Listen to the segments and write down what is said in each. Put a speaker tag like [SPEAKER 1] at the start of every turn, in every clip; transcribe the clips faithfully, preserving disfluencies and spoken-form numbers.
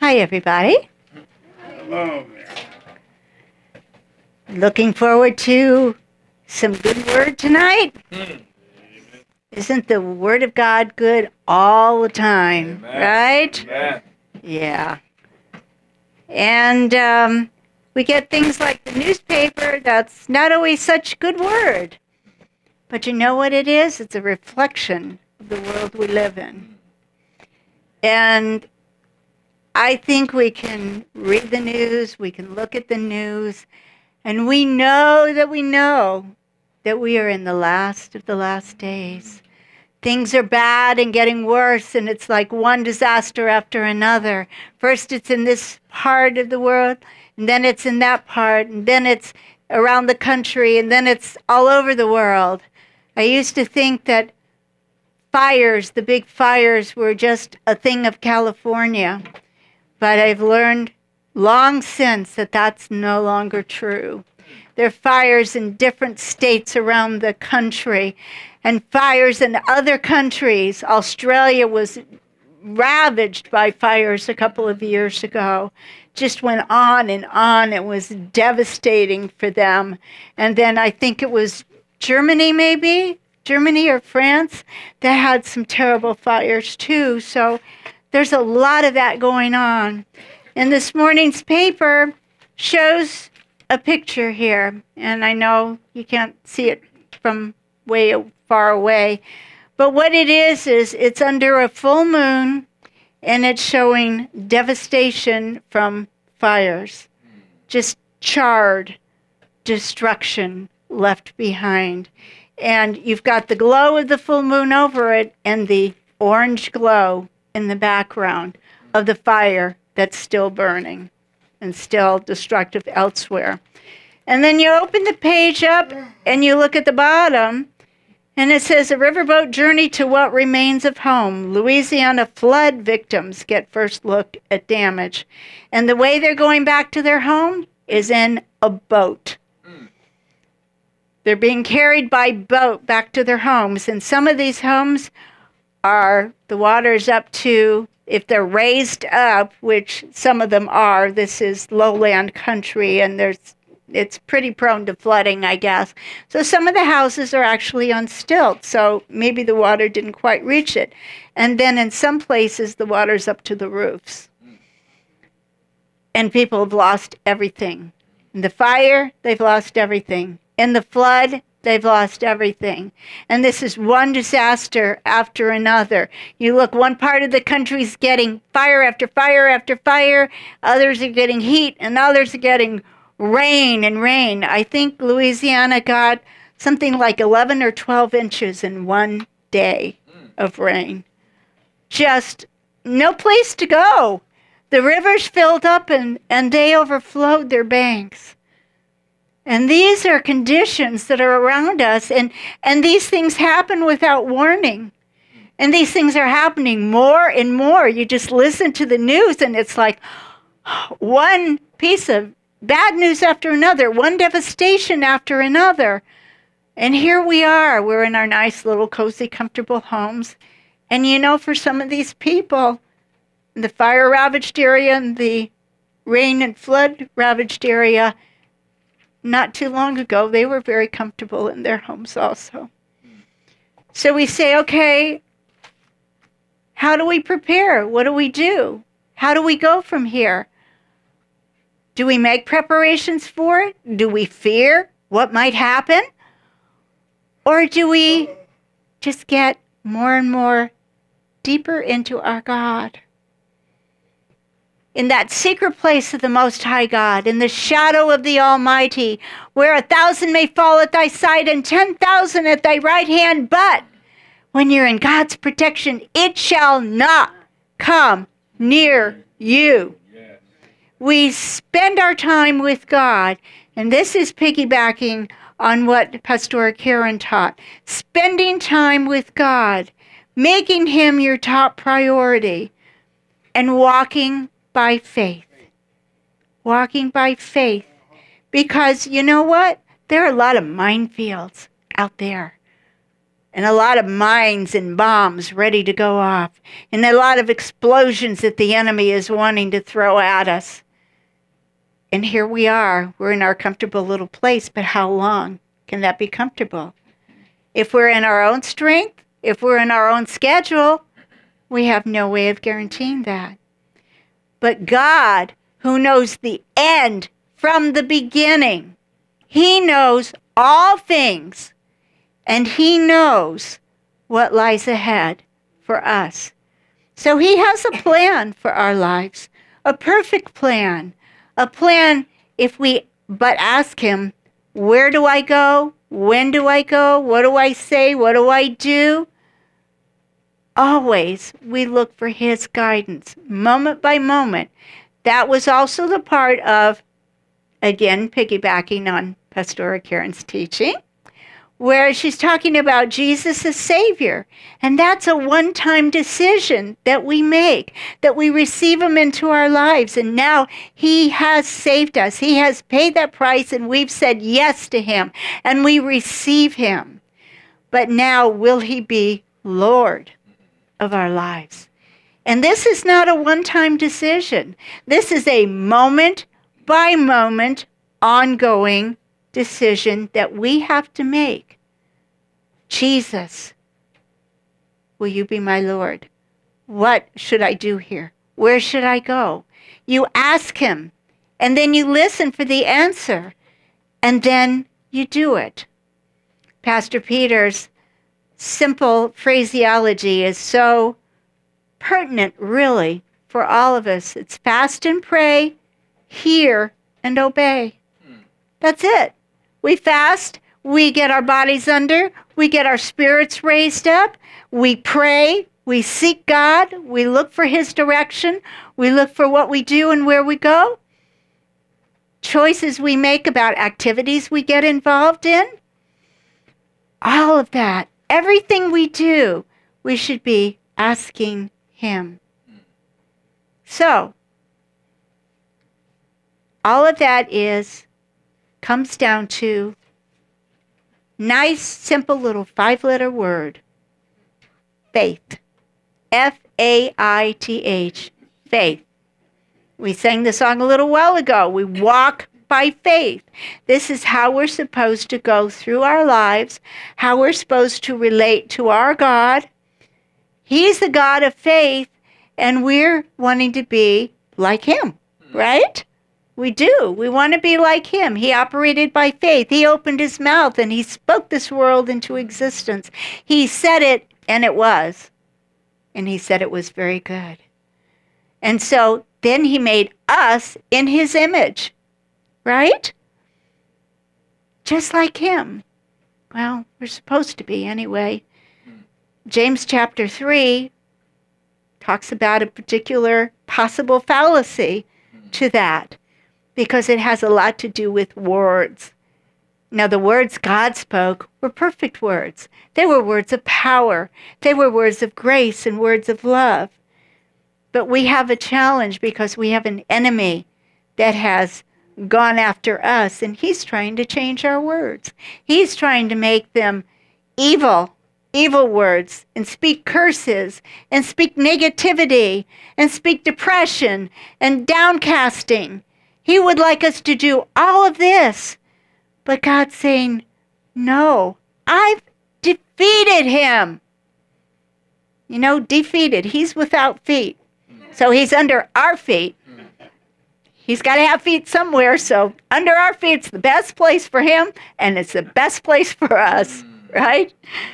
[SPEAKER 1] Hi, everybody.
[SPEAKER 2] Hello there.
[SPEAKER 1] Looking forward to some good word tonight.
[SPEAKER 2] Hmm.
[SPEAKER 1] Isn't the word of God good all the time,
[SPEAKER 2] Amen.
[SPEAKER 1] right?
[SPEAKER 2] Amen.
[SPEAKER 1] Yeah. And um, we get things like the newspaper. That's not always such good word. But you know what it is? It's a reflection of the world we live in. And I think we can read the news, we can look at the news, and we know that we know that we are in the last of the last days. Things are bad and getting worse, and it's like one disaster after another. First it's in this part of the world, and then it's in that part, and then it's around the country, and then it's all over the world. I used to think that fires, the big fires, were just a thing of California. But I've learned long since that that's no longer true. There are fires in different states around the country and fires in other countries. Australia was ravaged by fires a couple of years ago. Just went on and on. It was devastating for them. And then I think it was Germany, maybe? Germany or France that had some terrible fires too. So there's a lot of that going on. And this morning's paper shows a picture here. And I know you can't see it from way far away. But what it is, is it's under a full moon, and it's showing devastation from fires. Just charred destruction left behind. And you've got the glow of the full moon over it and the orange glow in the background of the fire that's still burning and still destructive elsewhere. And then you open the page up and you look at the bottom, and it says, a riverboat journey to what remains of home. Louisiana flood victims get first look at damage. And the way they're going back to their home is in a boat. They're being carried by boat back to their homes. And some of these homes are, the water's up to, if they're raised up, which some of them are, this is lowland country, and there's it's pretty prone to flooding, I guess. So some of the houses are actually on stilts, so maybe the water didn't quite reach it. And then in some places, the water's up to the roofs. And people have lost everything. In the fire, they've lost everything. In the flood, they've lost everything. And this is one disaster after another. You look, one part of the country's getting fire after fire after fire. Others are getting heat, and others are getting rain and rain. I think Louisiana got something like eleven or twelve inches in one day of rain. Just no place to go. The rivers filled up, and, and they overflowed their banks. And these are conditions that are around us, and, and these things happen without warning. And these things are happening more and more. You just listen to the news, and it's like one piece of bad news after another, one devastation after another. And here we are. We're in our nice little cozy, comfortable homes. And you know, for some of these people, in the fire-ravaged area and the rain and flood-ravaged area, not too long ago, they were very comfortable in their homes also. So we say, okay, how do we prepare? What do we do? How do we go from here? Do we make preparations for it? Do we fear what might happen? Or do we just get more and more deeper into our God? In that secret place of the Most High God, in the shadow of the Almighty, where a thousand may fall at thy side and ten thousand at thy right hand, but when you're in God's protection, it shall not come near you. Yes. We spend our time with God, and this is piggybacking on what Pastor Karen taught. Spending time with God, making him your top priority, and walking by faith. Walking by faith. Because you know what? There are a lot of minefields out there. and a lot of mines and bombs ready to go off, and a lot of explosions that the enemy is wanting to throw at us. And here we are. We're in our comfortable little place, but how long can that be comfortable? If we're in our own strength, if we're in our own schedule, we have no way of guaranteeing that. But God, who knows the end from the beginning, he knows all things, and he knows what lies ahead for us. So he has a plan for our lives, a perfect plan, a plan if we but ask him, where do I go? When do I go? What do I say? What do I do? Always we look for his guidance, moment by moment. That was also the part of, again, piggybacking on Pastora Karen's teaching, where she's talking about Jesus as Savior. And that's a one-time decision that we make, that we receive him into our lives. And now he has saved us. He has paid that price, and we've said yes to him, and we receive him. But now will he be Lord of our lives? And this is not a one-time decision. This is a moment-by-moment, ongoing decision that we have to make. Jesus, will you be my Lord? What should I do here? Where should I go? You ask him, and then you listen for the answer, and then you do it. Pastor Peter's simple phraseology is so pertinent, really, for all of us. It's fast and pray, hear and obey. That's it. We fast, we get our bodies under, we get our spirits raised up, we pray, we seek God, we look for his direction, we look for what we do and where we go, choices we make about activities we get involved in. All of that, everything we do, we should be asking him. So, all of that is, comes down to nice, simple little five-letter word, faith. F A I T H, faith. We sang the song a little while ago. We walk by faith. This is how we're supposed to go through our lives, how we're supposed to relate to our God. He's the God of faith, and we're wanting to be like him, right? We do. We want to be like him. He operated by faith. He opened his mouth, and he spoke this world into existence. He said it, and it was. And he said it was very good. And so then he made us in his image, right? Just like him. Well, we're supposed to be anyway. James chapter three talks about a particular possible fallacy to that, because it has a lot to do with words. Now, the words God spoke were perfect words. They were words of power. They were words of grace and words of love. But we have a challenge because we have an enemy that has gone after us, and he's trying to change our words. He's trying to make them evil, evil words, and speak curses, and speak negativity, and speak depression, and downcasting. He would like us to do all of this. But God's saying, no, I've defeated him. You know, defeated. He's without feet. So he's under our feet. He's got to have feet somewhere. So under our feet, it's the best place for him, and it's the best place for us, right?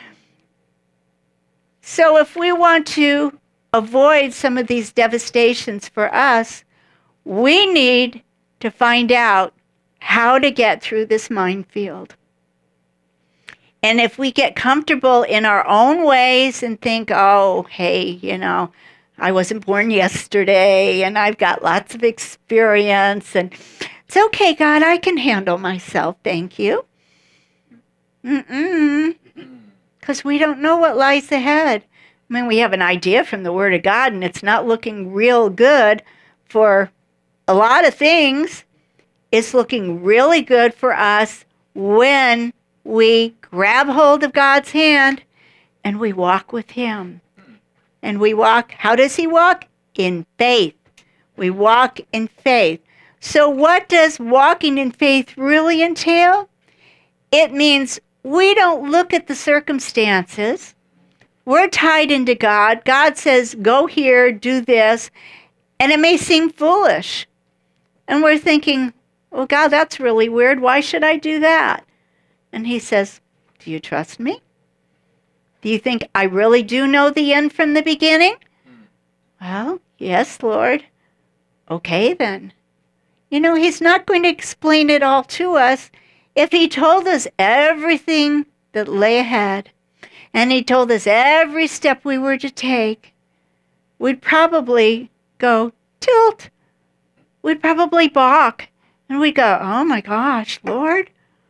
[SPEAKER 1] So if we want to avoid some of these devastations for us, we need to find out how to get through this minefield. And if we get comfortable in our own ways and think, oh, hey, you know, I wasn't born yesterday and I've got lots of experience and it's okay, God, I can handle myself, thank you. Mm-mm. Because we don't know what lies ahead. I mean, we have an idea from the Word of God, and it's not looking real good for a lot of things. It's looking really good for us when we grab hold of God's hand and we walk with him. And we walk, how does he walk? In faith. We walk in faith. So what does walking in faith really entail? It means we don't look at the circumstances. We're tied into God. God says, go here, do this. And it may seem foolish. And we're thinking, well, God, that's really weird. Why should I do that? And he says, do you trust me? Do you think I really do know the end from the beginning? Well, yes, Lord. Okay, then. You know, he's not going to explain it all to us. If he told us everything that lay ahead, and he told us every step we were to take, we'd probably go tilt. We'd probably balk. And we'd go, oh my gosh, Lord?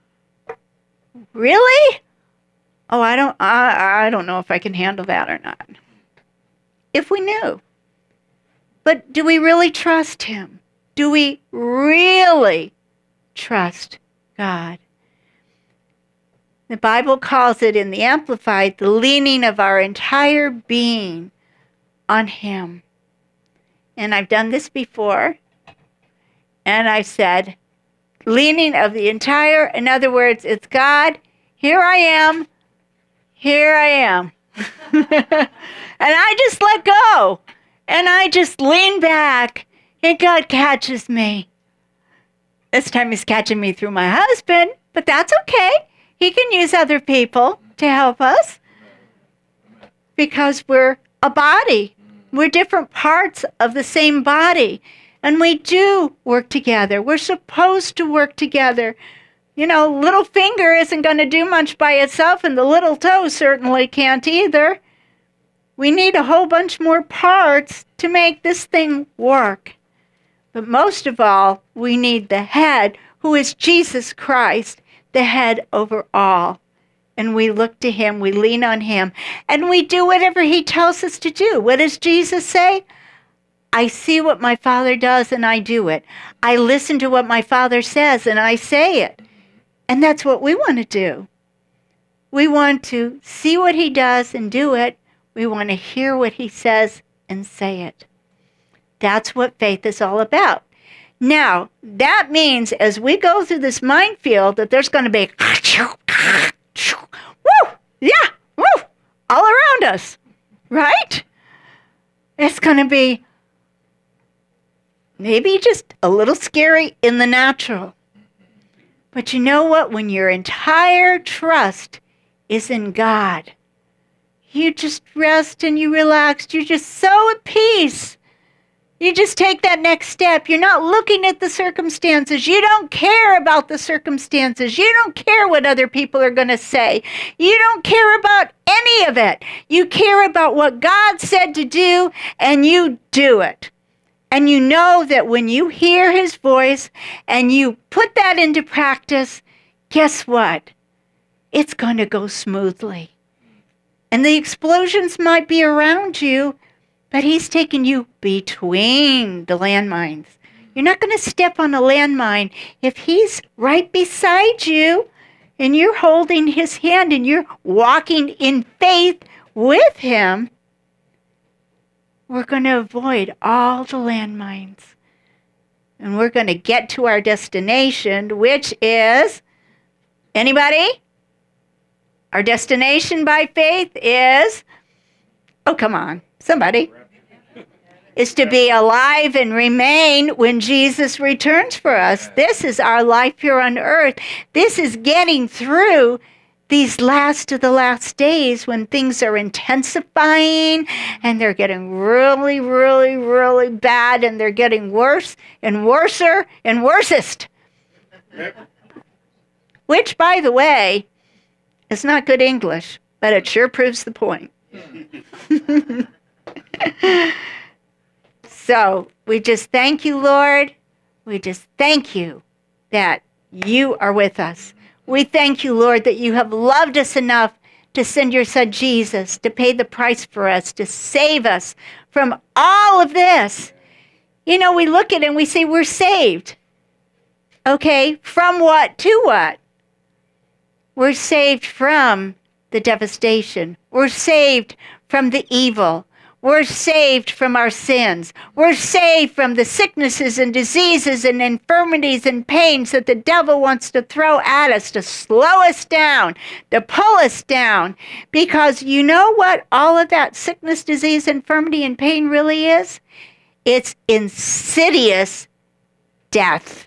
[SPEAKER 1] Really? Oh, I don't I, I don't know if I can handle that or not. If we knew. But do we really trust him? Do we really trust God? The Bible calls it in the Amplified, the leaning of our entire being on him. And I've done this before. And I've said, leaning of the entire, in other words, it's God, here I am, here I am. And I just let go. And I just lean back, and God catches me. This time he's catching me through my husband, but that's okay. He can use other people to help us because we're a body. We're different parts of the same body. And we do work together. We're supposed to work together. You know, little finger isn't going to do much by itself, and the little toe certainly can't either. We need a whole bunch more parts to make this thing work. But most of all, we need the head, who is Jesus Christ, the head over all. And we look to him, we lean on him, and we do whatever he tells us to do. What does Jesus say? I see what my Father does and I do it. I listen to what my Father says and I say it. And that's what we want to do. We want to see what he does and do it. We want to hear what he says and say it. That's what faith is all about. Now, that means as we go through this minefield that there's going to be woo, yeah, woo, all around us, right? It's going to be maybe just a little scary in the natural. But you know what? When your entire trust is in God, you just rest and you relax. You're just so at peace. You just take that next step. You're not looking at the circumstances. You don't care about the circumstances. You don't care what other people are going to say. You don't care about any of it. You care about what God said to do, and you do it. And you know that when you hear his voice and you put that into practice, guess what? It's going to go smoothly. And the explosions might be around you, but he's taking you between the landmines. You're not going to step on a landmine. If he's right beside you and you're holding his hand and you're walking in faith with him, we're going to avoid all the landmines. And we're going to get to our destination, which is, anybody? Our destination by faith is, oh, come on, somebody. Is to be alive and remain when Jesus returns for us. This is our life here on earth. This is getting through these last of the last days when things are intensifying and they're getting really, really, really bad, and they're getting worse and worser and worsest. Which, by the way, is not good English, but it sure proves the point. So we just thank you, Lord. We just thank you that you are with us. We thank you, Lord, that you have loved us enough to send your son Jesus to pay the price for us, to save us from all of this. You know, we look at it and we say we're saved. Okay, from what to what? We're saved from the devastation. We're saved from the evil. We're saved from our sins. We're saved from the sicknesses and diseases and infirmities and pains that the devil wants to throw at us to slow us down, to pull us down. Because you know what all of that sickness, disease, infirmity, and pain really is? It's insidious death.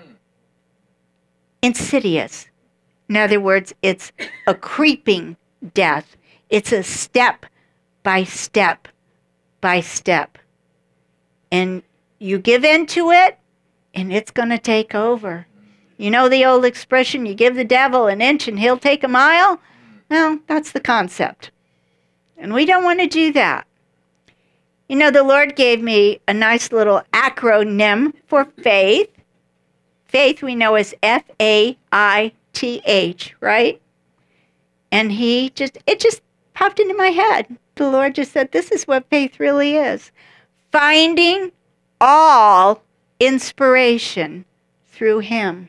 [SPEAKER 1] Insidious. In other words, it's a creeping death. It's a step by step by step. And you give in to it, and it's going to take over. You know the old expression, you give the devil an inch and he'll take a mile? Well, that's the concept. And we don't want to do that. You know, the Lord gave me a nice little acronym for faith. Faith we know is F A I T H, right? And he just, it just popped into my head. The Lord just said, this is what faith really is. Finding all inspiration through him.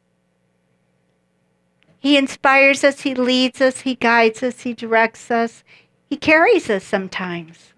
[SPEAKER 1] He inspires us, he leads us, he guides us, he directs us. He carries us sometimes.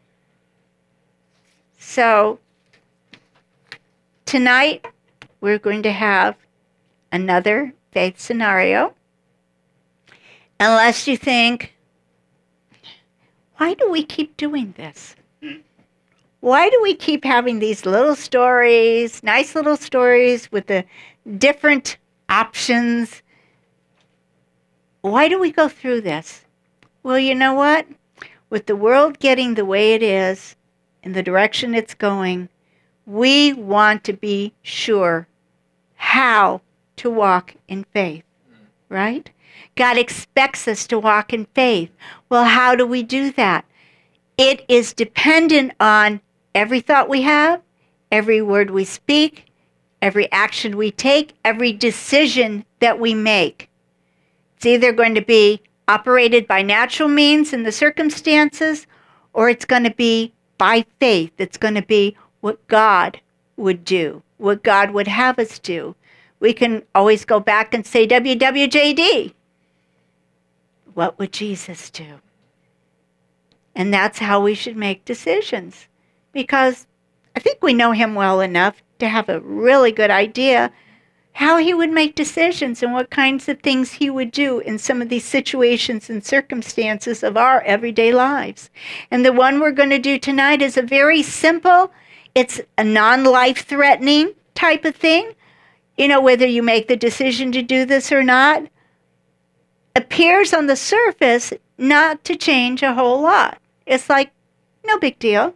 [SPEAKER 1] So, tonight, we're going to have another faith scenario. Unless you think, why do we keep doing this? Why do we keep having these little stories, nice little stories with the different options? Why do we go through this? Well, you know what? With the world getting the way it is, in the direction it's going, we want to be sure how to walk in faith, right? God expects us to walk in faith. Well, how do we do that? It is dependent on every thought we have, every word we speak, every action we take, every decision that we make. It's either going to be operated by natural means in the circumstances, or it's going to be by faith. It's going to be what God would do, what God would have us do. We can always go back and say, W W J D. What would Jesus do? And that's how we should make decisions. Because I think we know him well enough to have a really good idea how he would make decisions and what kinds of things he would do in some of these situations and circumstances of our everyday lives. And the one we're going to do tonight is a very simple, it's a non-life-threatening type of thing. You know, whether you make the decision to do this or not, appears on the surface not to change a whole lot. It's like, no big deal.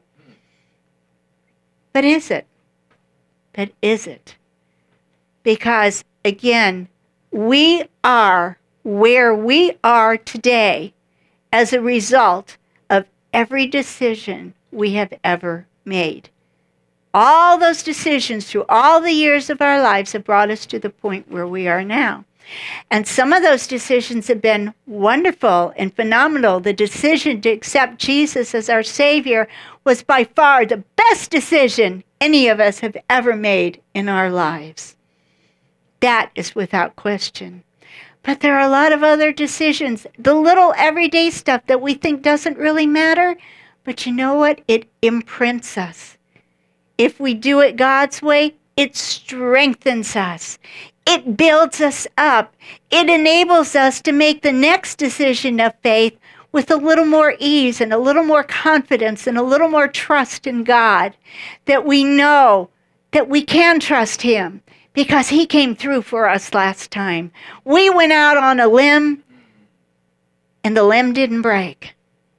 [SPEAKER 1] But is it? But is it? Because, again, we are where we are today as a result of every decision we have ever made. All those decisions through all the years of our lives have brought us to the point where we are now. And some of those decisions have been wonderful and phenomenal. The decision to accept Jesus as our Savior was by far the best decision any of us have ever made in our lives. That is without question. But there are a lot of other decisions, the little everyday stuff that we think doesn't really matter. But you know what? It imprints us. If we do it God's way, it strengthens us. It builds us up. It enables us to make the next decision of faith with a little more ease and a little more confidence and a little more trust in God, that we know that we can trust him because he came through for us last time. We went out on a limb and the limb didn't break.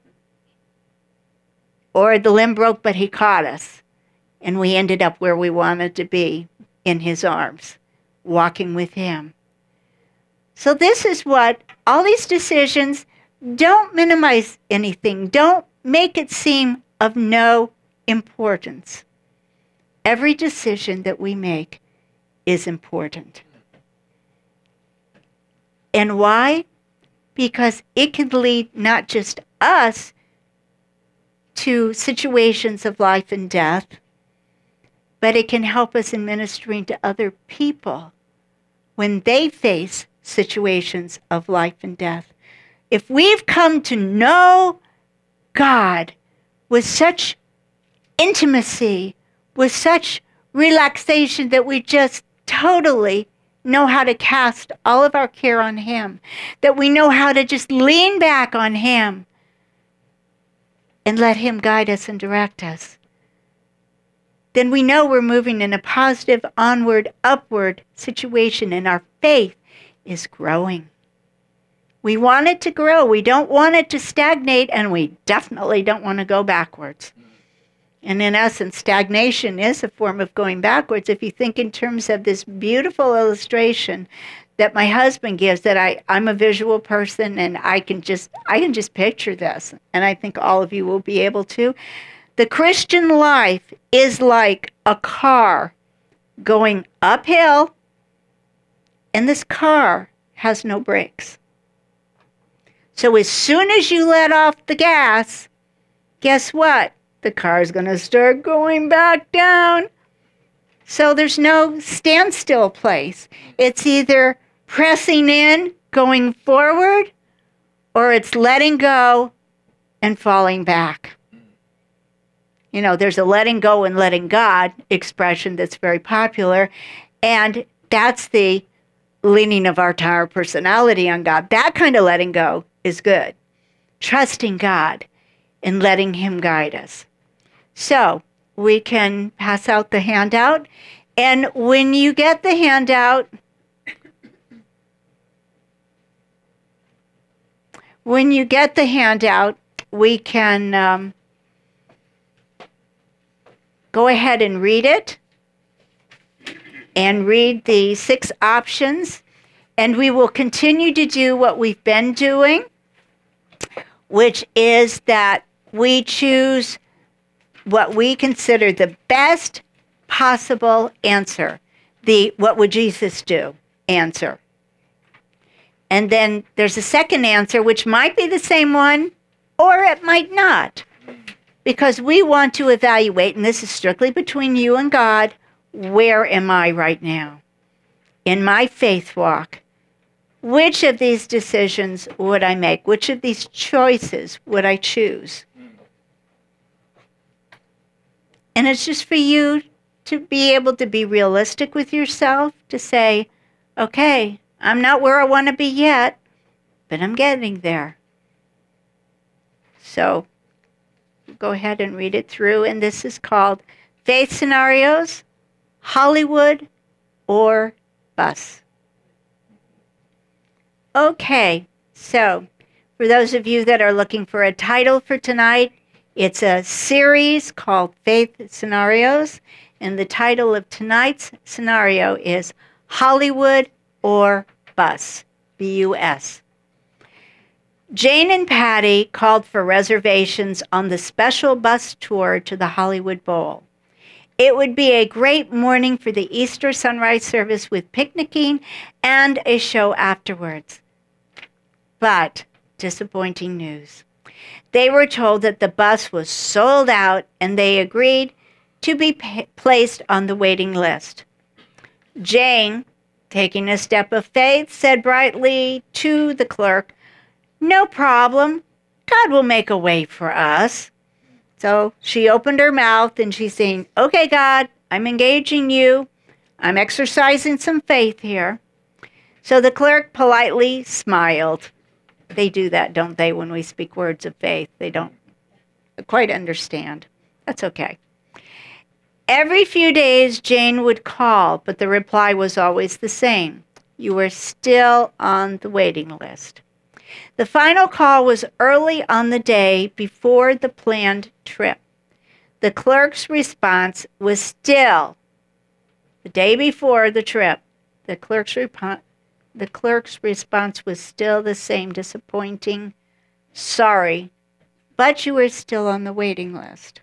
[SPEAKER 1] Or the limb broke, but he caught us. And we ended up where we wanted to be, in his arms, walking with him. So this is what, all these decisions, don't minimize anything. Don't make it seem of no importance. Every decision that we make is important. And why? Because it can lead not just us to situations of life and death, but it can help us in ministering to other people when they face situations of life and death. if we've come to know God with such intimacy, with such relaxation that we just totally know how to cast all of our care on him, that we know how to just lean back on him and let him guide us and direct us, then we know we're moving in a positive, onward, upward situation, and our faith is growing. We want it to grow. We don't want it to stagnate, and we definitely don't want to go backwards. And in essence, stagnation is a form of going backwards. If you think in terms of this beautiful illustration that my husband gives, that I, I'm a visual person and I can just I can just picture this, and I think all of you will be able to. The Christian life is like a car going uphill, and this car has no brakes. So as soon as you let off the gas, guess what? The car's going to start going back down. So there's no standstill place. It's either pressing in, going forward, or it's letting go and falling back. You know, there's a letting go and letting God expression that's very popular, and that's the leaning of our entire personality on God. That kind of letting go is good. Trusting God and letting him guide us. So we can pass out the handout, and when you get the handout, when you get the handout, we can um, go ahead and read it, and read the six options, and we will continue to do what we've been doing, which is that we choose what we consider the best possible answer, the what would Jesus do answer. And then there's a second answer, which might be the same one, or it might not, because we want to evaluate, and this is strictly between you and God, where am I right now in my faith walk? Which of these decisions would I make? Which of these choices would I choose? And it's just for you to be able to be realistic with yourself, to say, okay, I'm not where I want to be yet, but I'm getting there. So go ahead and read it through. And this is called Faith Scenarios, Hollywood, or Bus. Okay, so for those of you that are looking for a title for tonight, it's a series called Faith Scenarios, and the title of tonight's scenario is Hollywood or Bus, B U S. Jane and Patty called for reservations on the special bus tour to the Hollywood Bowl. It would be a great morning for the Easter sunrise service with picnicking and a show afterwards. But disappointing news. They were told that the bus was sold out, and they agreed to be pa- placed on the waiting list. Jane, taking a step of faith, said brightly to the clerk, "No problem. God will make a way for us." So she opened her mouth and she's saying, "Okay, God, I'm engaging you. I'm exercising some faith here." So the clerk politely smiled. They do that, don't they, when we speak words of faith? They don't quite understand. That's okay. Every few days, Jane would call, but the reply was always the same. You were still on the waiting list. The final call was early on the day before the planned trip. The clerk's response was still, the day before the trip, the clerk's response The clerk's response was still the same, disappointing. "Sorry, but you are still on the waiting list."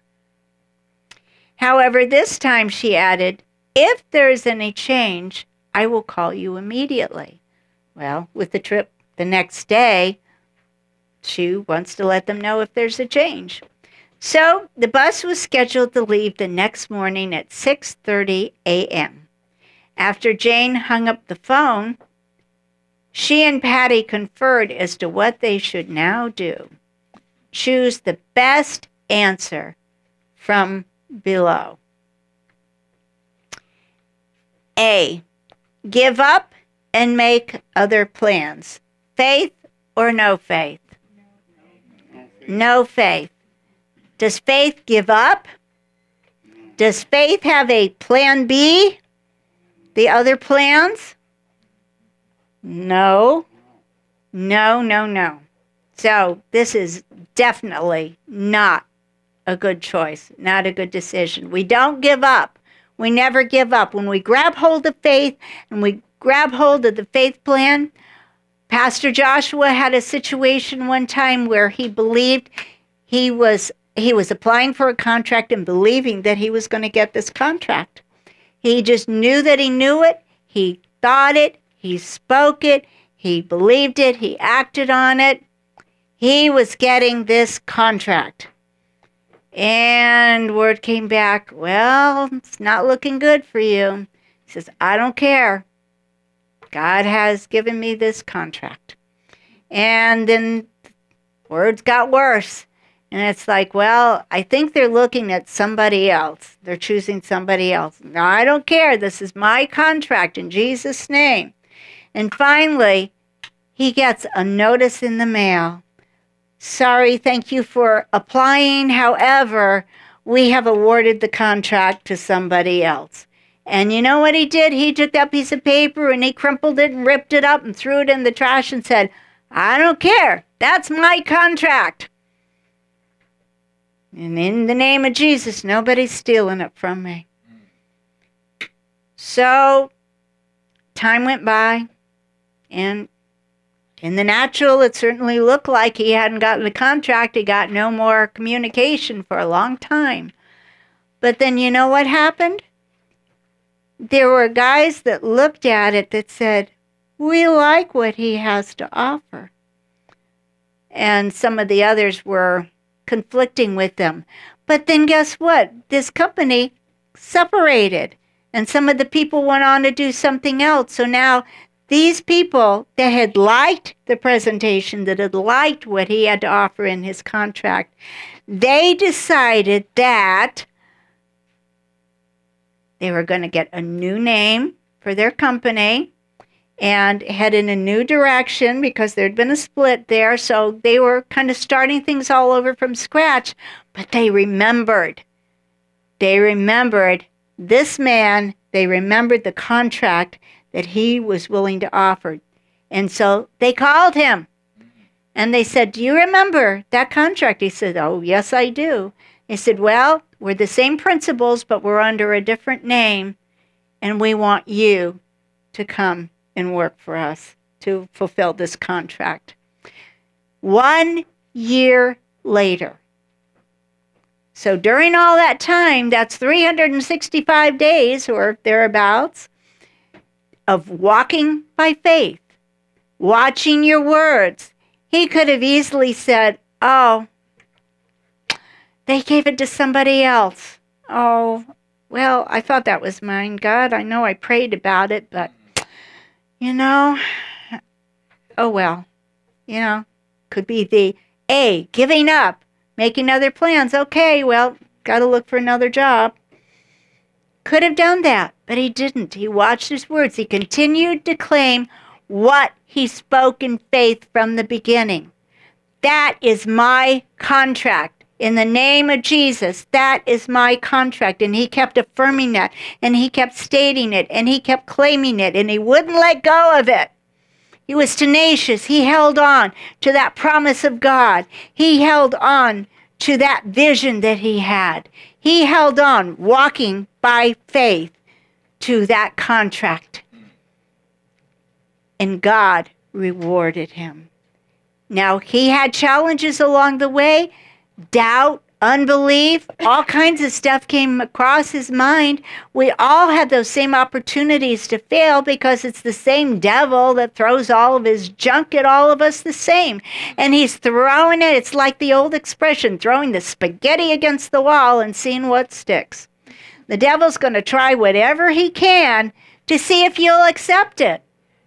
[SPEAKER 1] However, this time she added, "If there is any change, I will call you immediately." Well, with the trip the next day, she wants to let them know if there's a change. So the bus was scheduled to leave the next morning at six thirty a.m. After Jane hung up the phone, She and Patty conferred as to what they should now do. Choose the best answer from below. A, give up and make other plans. Faith or no faith? No faith. Does faith give up? Does faith have a plan B? The other plans? No. No, no, no. So this is definitely not a good choice, not a good decision. We don't give up. We never give up. When we grab hold of faith and we grab hold of the faith plan, Pastor Joshua had a situation one time where he believed he was he was applying for a contract and believing that he was going to get this contract. He just knew that he knew it. He thought it. He spoke it. He believed it. He acted on it. He was getting this contract. And word came back, well, it's not looking good for you. He says, I don't care. God has given me this contract. And then words got worse. And it's like, well, I think they're looking at somebody else. They're choosing somebody else. No, I don't care. This is my contract in Jesus' name. And finally, he gets a notice in the mail. Sorry, thank you for applying. However, we have awarded the contract to somebody else. And you know what he did? He took that piece of paper and he crumpled it and ripped it up and threw it in the trash and said, I don't care. That's my contract. And in the name of Jesus, nobody's stealing it from me. So, time went by, and in the natural, it certainly looked like he hadn't gotten the contract. He got no more communication for a long time. But then you know what happened? There were guys that looked at it that said, we like what he has to offer. And some of the others were conflicting with them. But then guess what? This company separated, and some of the people went on to do something else. So now these people that had liked the presentation, that had liked what he had to offer in his contract, they decided that they were going to get a new name for their company and head in a new direction because there'd been a split there. So they were kind of starting things all over from scratch. But they remembered. They remembered this man. They remembered the contract that he was willing to offer. And so they called him. And they said, do you remember that contract? He said, oh, yes, I do. They said, well, we're the same principles, but we're under a different name. And we want you to come and work for us to fulfill this contract. One year later. So during all that time, that's three hundred sixty-five days or thereabouts of walking by faith, watching your words. He could have easily said, oh, they gave it to somebody else. Oh, well, I thought that was mine. God, I know I prayed about it, but you know, oh well, you know, could be the A, giving up, making other plans. Okay, well, got to look for another job. Could have done that, but he didn't. He watched his words. He continued to claim what he spoke in faith from the beginning. That is my contract. In the name of Jesus, that is my contract. And he kept affirming that, and he kept stating it, and he kept claiming it, and he wouldn't let go of it. He was tenacious. He held on to that promise of God. He held on to that vision that he had. He held on, walking by faith, to that contract. And God rewarded him. Now, he had challenges along the way. Doubt, unbelief, all kinds of stuff came across his mind. We all had those same opportunities to fail because it's the same devil that throws all of his junk at all of us the same. And he's throwing it. It's like the old expression, throwing the spaghetti against the wall and seeing what sticks. The devil's going to try whatever he can to see if you'll accept it.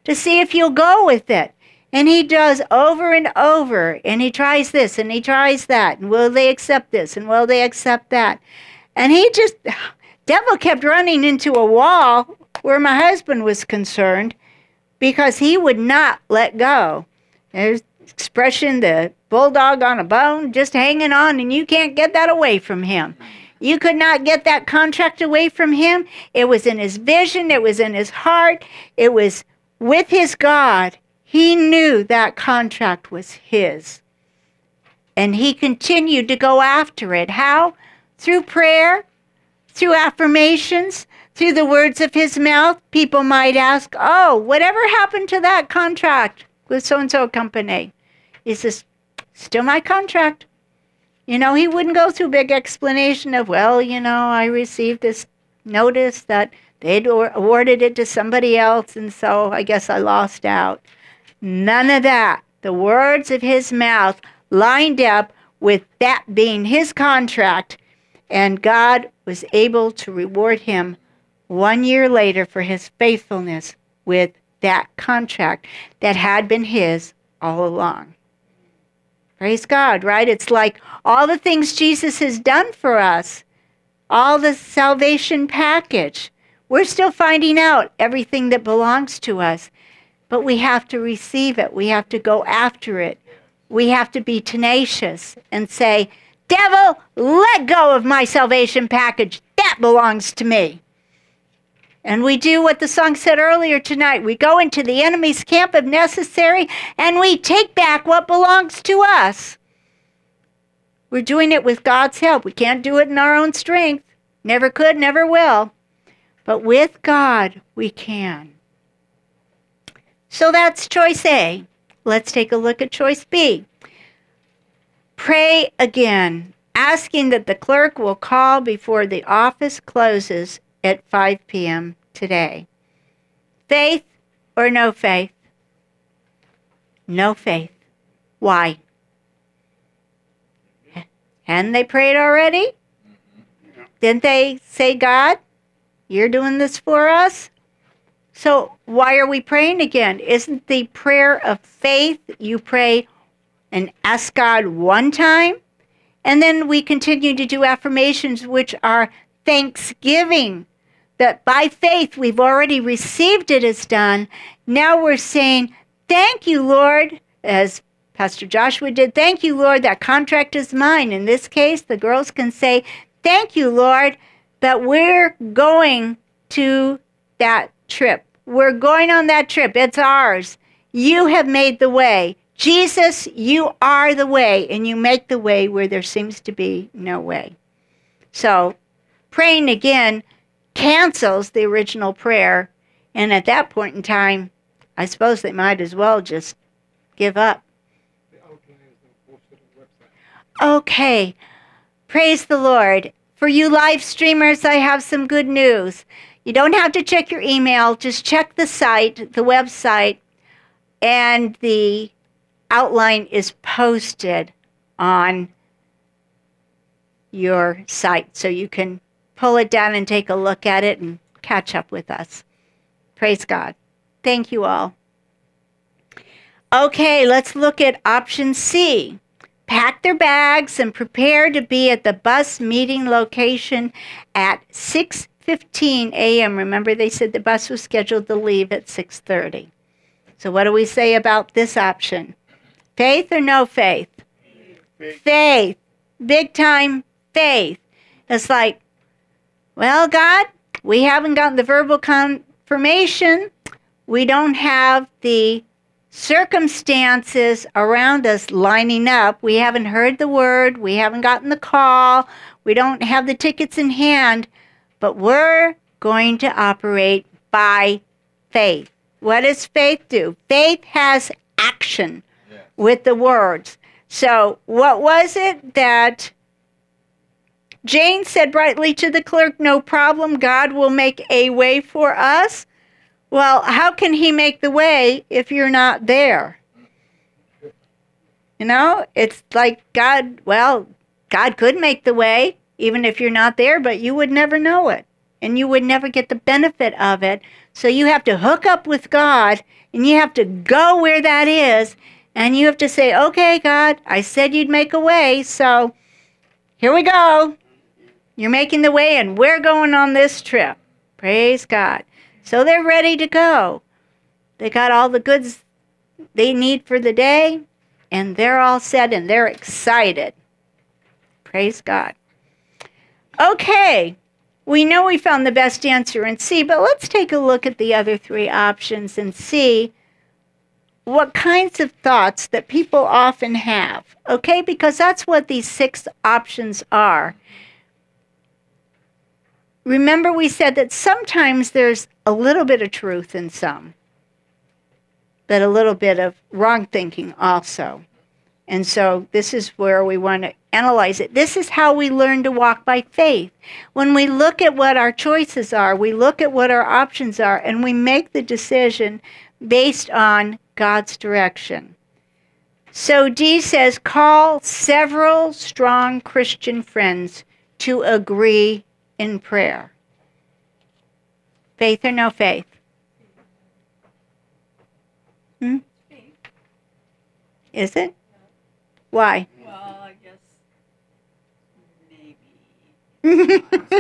[SPEAKER 1] to see if you'll go with it. And he does over and over, and he tries this, and he tries that, and will they accept this, and will they accept that? And he just, devil kept running into a wall where my husband was concerned because he would not let go. There's expression, the bulldog on a bone, just hanging on, and you can't get that away from him. You could not get that contract away from him. It was in his vision. It was in his heart. It was with his God. He knew that contract was his. And he continued to go after it. How? Through prayer, through affirmations, through the words of his mouth. People might ask, oh, whatever happened to that contract with so-and-so company? He says, still my contract. You know, he wouldn't go through a big explanation of, well, you know, I received this notice that they'd awarded it to somebody else, and so I guess I lost out. None of that. The words of his mouth lined up with that being his contract, and God was able to reward him one year later for his faithfulness with that contract that had been his all along. Praise God, right? It's like all the things Jesus has done for us, all the salvation package. We're still finding out everything that belongs to us, but we have to receive it. We have to go after it. We have to be tenacious and say, devil, let go of my salvation package. That belongs to me. And we do what the song said earlier tonight. We go into the enemy's camp if necessary, and we take back what belongs to us. We're doing it with God's help. We can't do it in our own strength. Never could, never will. But with God, we can. So that's choice A. Let's take a look at choice B. Pray again, asking that the clerk will call before the office closes at five p.m. today. Faith or no faith? No faith. Why? Hadn't they prayed already? Didn't they say, God, you're doing this for us? So why are we praying again? Isn't the prayer of faith you pray and ask God one time? And then we continue to do affirmations which are thanksgiving. That by faith we've already received it as done. Now we're saying, thank you, Lord, as Pastor Joshua did. Thank you, Lord, that contract is mine. In this case, the girls can say, thank you, Lord, that we're going to that trip. We're going on that trip. It's ours. You have made the way. Jesus, you are the way, and you make the way where there seems to be no way. So praying again cancels the original prayer, and at that point in time, I suppose they might as well just give up.
[SPEAKER 2] The outline is now posted on the website.
[SPEAKER 1] Okay, praise the Lord. For you live streamers, I have some good news. You don't have to check your email, just check the site, the website, and the outline is posted on your site, so you can pull it down and take a look at it and catch up with us. Praise God. Thank you all. Okay, let's look at option C. Pack their bags and prepare to be at the bus meeting location at six fifteen a.m. Remember, they said the bus was scheduled to leave at six thirty. So what do we say about this option? Faith or no faith?
[SPEAKER 2] Faith.
[SPEAKER 1] Faith. Big time faith. It's like, well, God, we haven't gotten the verbal confirmation. We don't have the circumstances around us lining up. We haven't heard the word. We haven't gotten the call. We don't have the tickets in hand. But we're going to operate by faith. What does faith do? Faith has action yes. with the words. So what was it that Jane said brightly to the clerk, no problem, God will make a way for us? Well, how can he make the way if you're not there? You know, it's like God, well, God could make the way even if you're not there, but you would never know it. and you would never get the benefit of it. So you have to hook up with God, and you have to go where that is, and you have to say, okay, God, I said you'd make a way, so here we go. You're making the way, and we're going on this trip. Praise God. So they're ready to go. They got all the goods they need for the day, and they're all set, and they're excited. Praise God. Okay, we know we found the best answer in C, but let's take a look at the other three options and see what kinds of thoughts that people often have, okay? Because that's what these six options are. Remember, we said that sometimes there's a little bit of truth in some, but a little bit of wrong thinking also. And so this is where we want to analyze it. This is how we learn to walk by faith. When we look at what our choices are, we look at what our options are, and we make the decision based on God's direction. So D says, call several strong Christian friends to agree in prayer. Faith or no faith? Hmm? Is it? Why?
[SPEAKER 3] Well, I guess maybe.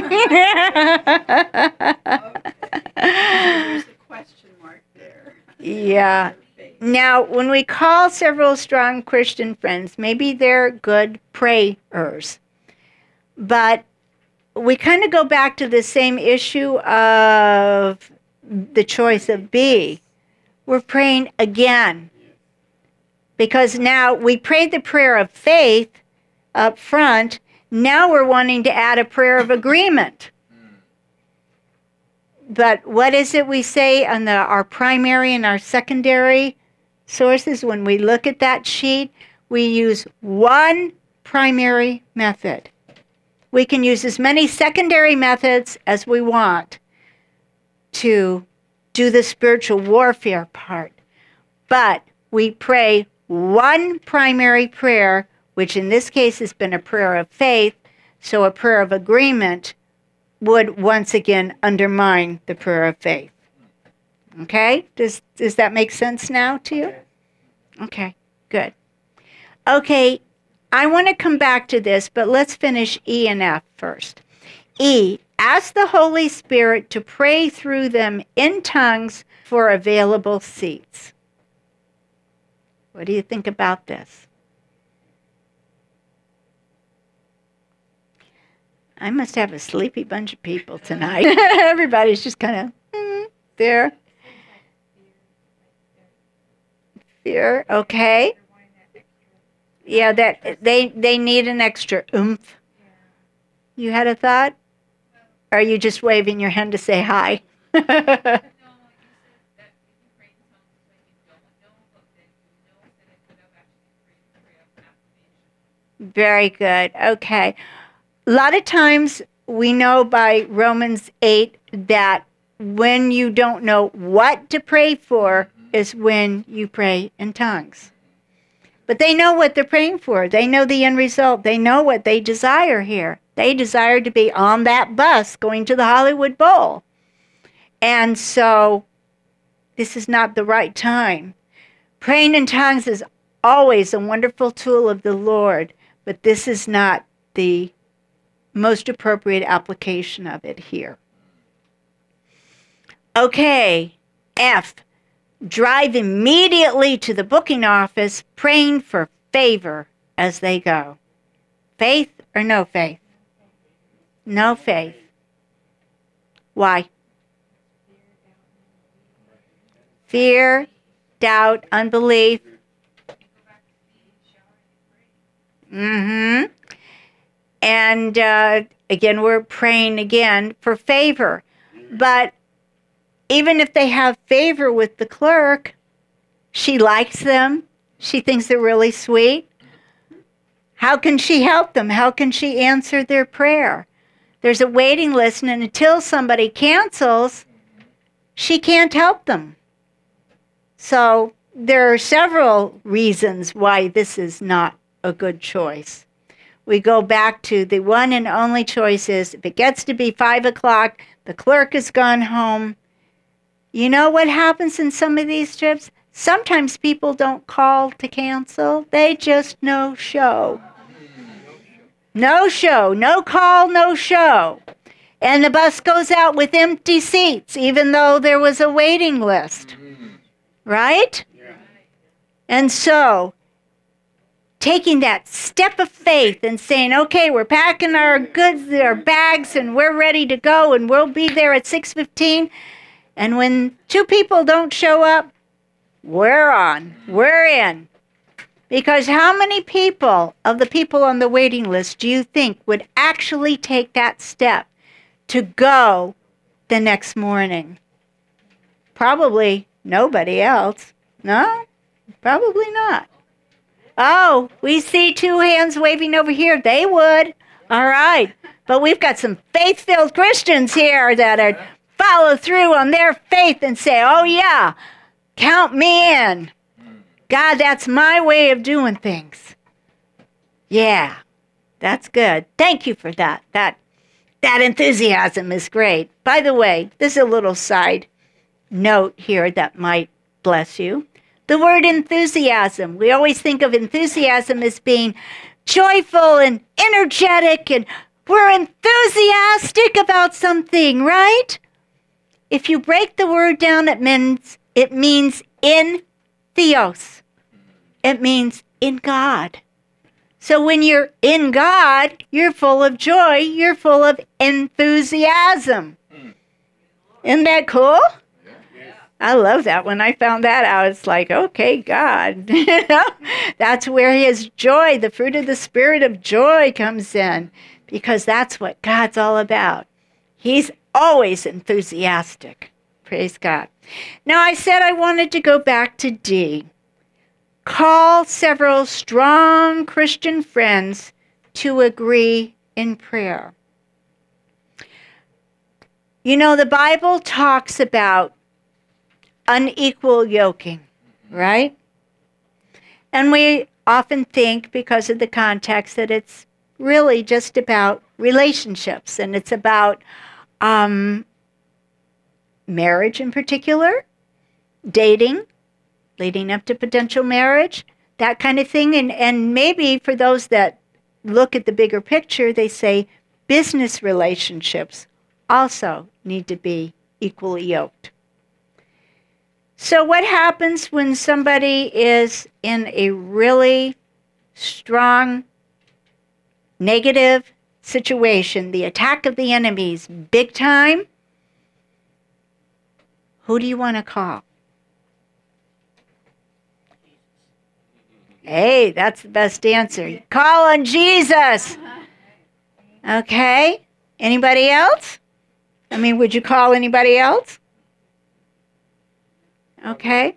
[SPEAKER 3] There's a question mark there.
[SPEAKER 1] Yeah. Now, when we call several strong Christian friends, maybe they're good prayers, but we kind of go back to the same issue of the choice of B. We're praying again. Because now we prayed the prayer of faith up front. Now we're wanting to add a prayer of agreement. But what is it we say on the, our primary and our secondary sources? When we look at that sheet, we use one primary method. We can use as many secondary methods as we want to do the spiritual warfare part. But we pray one primary prayer, which in this case has been a prayer of faith, so a prayer of agreement would once again undermine the prayer of faith. Okay? Does, does that make sense now to you? Okay, good. Okay, I want to come back to this, but let's finish E and F first. E, ask the Holy Spirit to pray through them in tongues for available seats. What do you think about this? I must have a sleepy bunch of people tonight. Everybody's just kind of mm, there. Fear, okay. Yeah, that they they need an extra oomph. You had a thought? Or are you just waving your hand to say hi? Very good. Okay. A lot of times we know by Romans eight that when you don't know what to pray for is when you pray in tongues. But they know what they're praying for. They know the end result. They know what they desire here. They desire to be on that bus going to the Hollywood Bowl. And so this is not the right time. Praying in tongues is always a wonderful tool of the Lord, but this is not the most appropriate application of it here. Okay, F. Drive immediately to the booking office, praying for favor as they go. Faith or no faith? No faith. Why? Fear, doubt, unbelief. Mm-hmm. And uh, again, we're praying again for favor. But even if they have favor with the clerk, she likes them. She thinks they're really sweet. How can she help them? How can she answer their prayer? There's a waiting list, and until somebody cancels, she can't help them. So there are several reasons why this is not a good choice. We go back to the one and only choice is if it gets to be five o'clock, The clerk has gone home. You know what happens in some of these trips? Sometimes people don't call to cancel. They just no show. No show. No call, no show. And the bus goes out with empty seats, even though there was a waiting list. Right?
[SPEAKER 2] Yeah.
[SPEAKER 1] And so, taking that step of faith and saying, okay, we're packing our goods, our bags, and we're ready to go, and we'll be there at six fifteen. And when two people don't show up, we're on. We're in. Because how many people of the people on the waiting list do you think would actually take that step to go the next morning? Probably nobody else. No? Probably not. Oh, we see two hands waving over here. They would. All right. But we've got some faith-filled Christians here that are follow through on their faith and say, oh, yeah, count me in. God, that's my way of doing things. Yeah, that's good. Thank you for that. That that enthusiasm is great. By the way, this is a little side note here that might bless you. The word enthusiasm. We always think of enthusiasm as being joyful and energetic, and we're enthusiastic about something, right? If you break the word down, it means it means in theos. It means in God. So when you're in God, you're full of joy, you're full of enthusiasm. Isn't that cool? I love that. When I found that out, it's like, okay, God. You know, that's where his joy, the fruit of the Spirit of joy comes in, because that's what God's all about. He's always enthusiastic. Praise God. Now, I said I wanted to go back to D. Call several strong Christian friends to agree in prayer. You know, the Bible talks about unequal yoking, right? And we often think, because of the context, that it's really just about relationships, and it's about um, marriage in particular, dating, leading up to potential marriage, that kind of thing. And, and maybe for those that look at the bigger picture, they say business relationships also need to be equally yoked. So what happens when somebody is in a really strong negative situation, the attack of the enemies, big time? Who do you want to call? Hey, that's the best answer. Call on Jesus. Okay? Anybody else? I mean, would you call anybody else? Okay.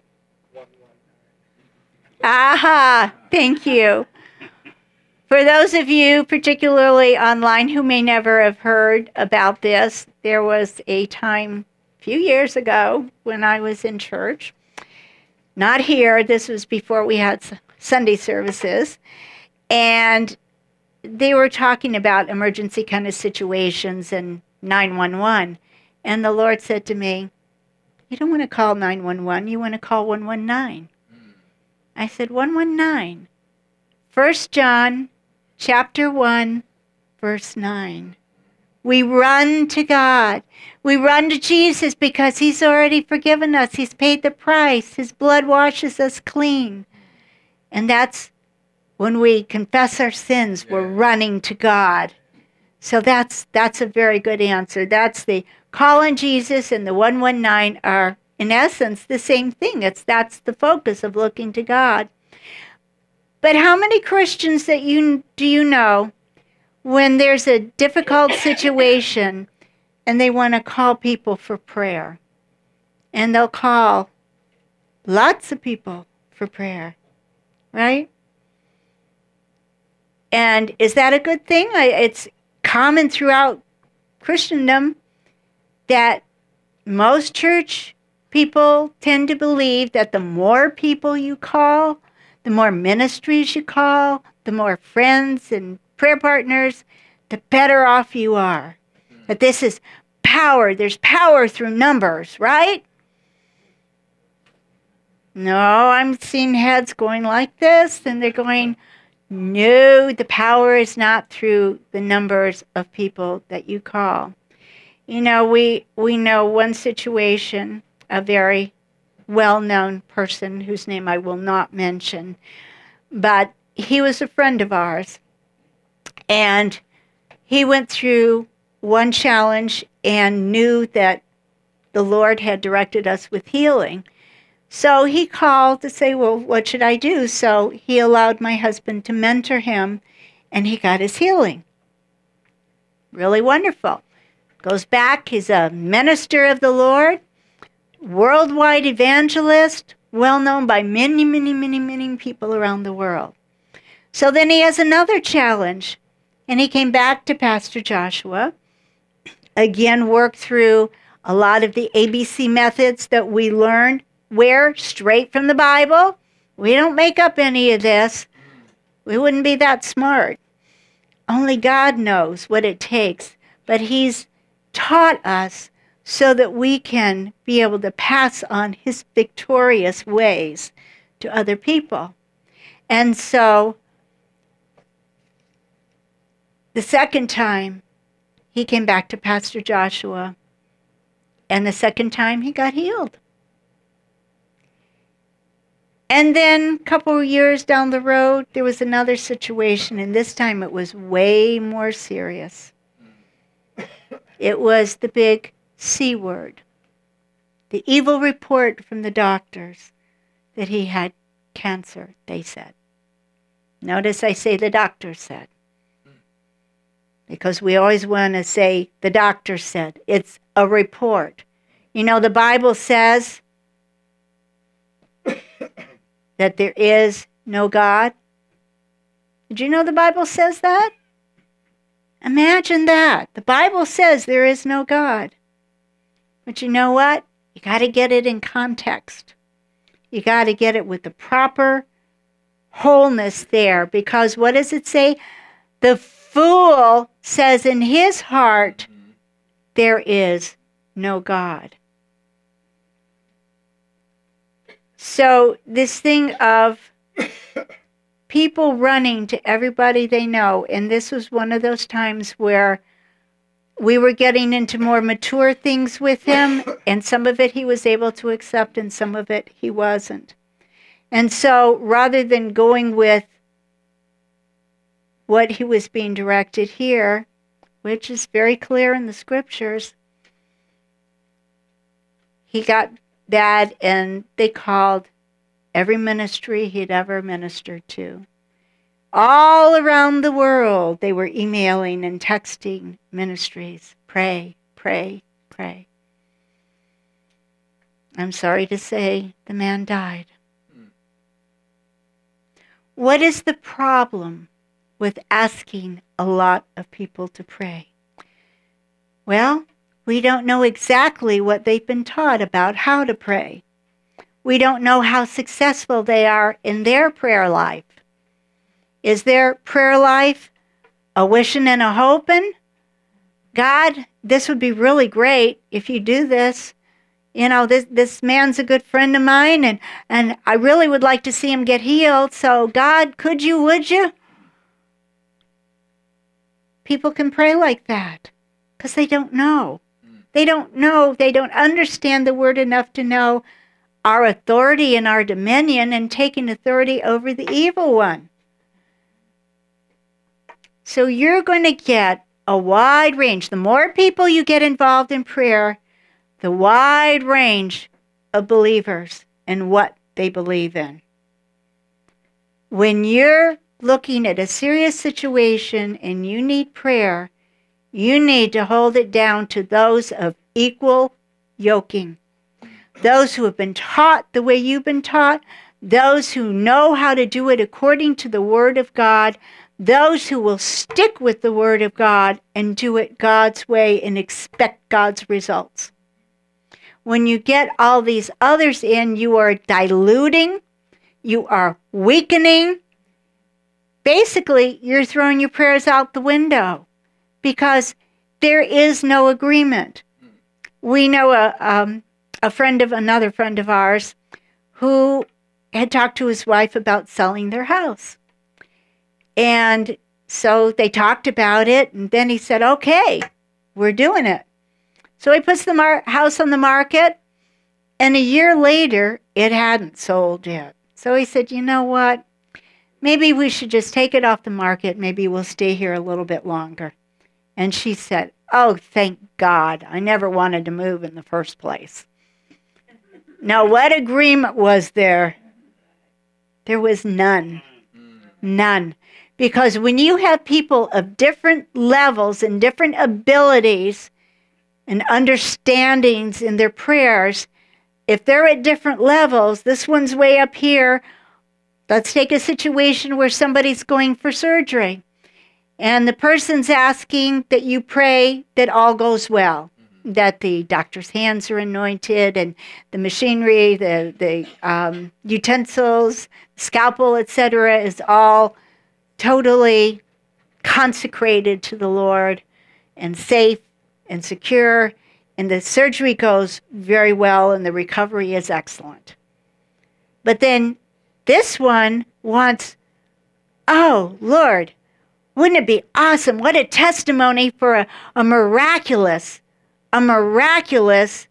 [SPEAKER 1] Aha, thank you. For those of you, particularly online, who may never have heard about this, there was a time a few years ago when I was in church. Not here. This was before we had Sunday services. And they were talking about emergency kind of situations and nine one one. And the Lord said to me, you don't want to call nine one one, you want to call one one nine. Mm. I said, one one nine. First John chapter one, verse nine. We run to God. We run to Jesus because he's already forgiven us. He's paid the price. His blood washes us clean. And that's when we confess our sins, yeah. We're running to God. So that's that's a very good answer. That's the call on Jesus, and the one one nine are, in essence, the same thing. It's that's the focus of looking to God. But how many Christians that you do you know, when there's a difficult situation and they want to call people for prayer, and they'll call lots of people for prayer, right? And is that a good thing? It's common throughout Christendom that most church people tend to believe that the more people you call, the more ministries you call, the more friends and prayer partners, the better off you are. That this is power. There's power through numbers, right? No, I'm seeing heads going like this, and they're going, no, the power is not through the numbers of people that you call. You know, we we know one situation, a very well-known person whose name I will not mention, but he was a friend of ours, and he went through one challenge and knew that the Lord had directed us with healing. So he called to say, well, what should I do? So he allowed my husband to mentor him, and he got his healing. Really wonderful. Goes back, he's a minister of the Lord, worldwide evangelist, well known by many, many, many, many people around the world. So then he has another challenge, and he came back to Pastor Joshua, again worked through a lot of the A B C methods that we learned, where straight from the Bible. We don't make up any of this. We wouldn't be that smart. Only God knows what it takes, but he's taught us so that we can be able to pass on his victorious ways to other people. And so the second time, he came back to Pastor Joshua, and the second time he got healed. And then a couple of years down the road, there was another situation, and this time it was way more serious. It was the big C word, the evil report from the doctors that he had cancer, they said. Notice I say the doctor said, because we always want to say the doctor said. It's a report. You know, the Bible says that there is no God. Did you know the Bible says that? Imagine that. The Bible says there is no God. But you know what? You got to get it in context. You got to get it with the proper wholeness there. Because what does it say? The fool says in his heart, there is no God. So this thing of people running to everybody they know, and this was one of those times where we were getting into more mature things with him, and some of it he was able to accept, and some of it he wasn't. And so rather than going with what he was being directed here, which is very clear in the scriptures, he got bad, and they called every ministry he'd ever ministered to. All around the world, they were emailing and texting ministries. Pray, pray, pray. I'm sorry to say, the man died. Mm. What is the problem with asking a lot of people to pray? Well, we don't know exactly what they've been taught about how to pray. We don't know how successful they are in their prayer life. Is their prayer life a wishing and a hoping? God, this would be really great if you do this. You know, this this man's a good friend of mine, and, and I really would like to see him get healed. So God, could you, would you? People can pray like that because they don't know. They don't know. They don't understand the word enough to know our authority and our dominion and taking authority over the evil one. So you're going to get a wide range. The more people you get involved in prayer, the wide range of believers and what they believe in. When you're looking at a serious situation and you need prayer, you need to hold it down to those of equal yoking. Those who have been taught the way you've been taught, those who know how to do it according to the Word of God, those who will stick with the Word of God and do it God's way and expect God's results. When you get all these others in, you are diluting, you are weakening. Basically, you're throwing your prayers out the window because there is no agreement. we know a, um, a friend of another friend of ours who had talked to his wife about selling their house. And so they talked about it, and then he said, okay, we're doing it. So he puts the mar- house on the market, and a year later, it hadn't sold yet. So he said, you know what? Maybe we should just take it off the market. Maybe we'll stay here a little bit longer. And she said, oh, thank God. I never wanted to move in the first place. Now, what agreement was there? There was none. None. Because when you have people of different levels and different abilities and understandings in their prayers, if they're at different levels, this one's way up here. Let's take a situation where somebody's going for surgery, and the person's asking that you pray that all goes well, mm-hmm. that the doctor's hands are anointed and the machinery, the, the um, utensils, scalpel, et cetera, is all totally consecrated to the Lord and safe and secure, and the surgery goes very well and the recovery is excellent. But then this one wants, oh, Lord, wouldn't it be awesome? What a testimony for a, a miraculous, a miraculous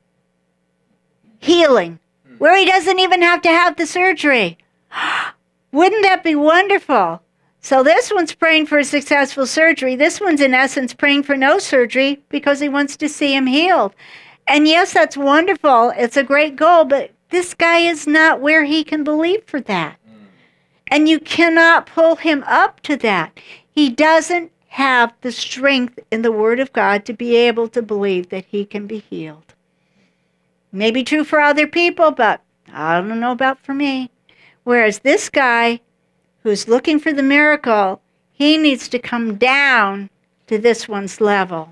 [SPEAKER 1] healing where he doesn't even have to have the surgery. Wouldn't that be wonderful? So this one's praying for a successful surgery. This one's in essence praying for no surgery because he wants to see him healed. And yes, that's wonderful. It's a great goal, but this guy is not where he can believe for that. And you cannot pull him up to that. He doesn't have the strength in the Word of God to be able to believe that he can be healed. Maybe true for other people, but I don't know about for me. Whereas this guy who's looking for the miracle, he needs to come down to this one's level.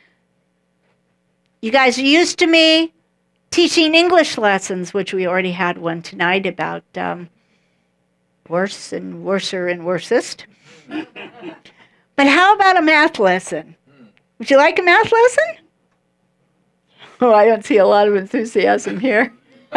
[SPEAKER 1] You guys are used to me teaching English lessons, which we already had one tonight about um, worse and worser and worsest. But how about a math lesson? Would you like a math lesson? Oh, I don't see a lot of enthusiasm here.